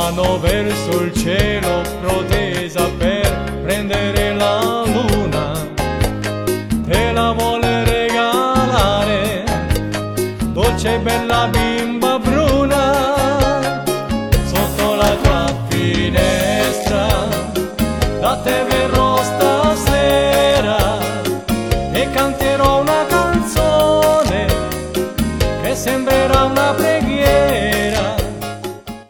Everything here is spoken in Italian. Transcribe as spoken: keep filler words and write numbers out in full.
mano verso il cielo protesa per prendere la luna, te la vuole regalare, dolce e bella bimba bruna, sotto la tua finestra, da te verrò stasera e canterò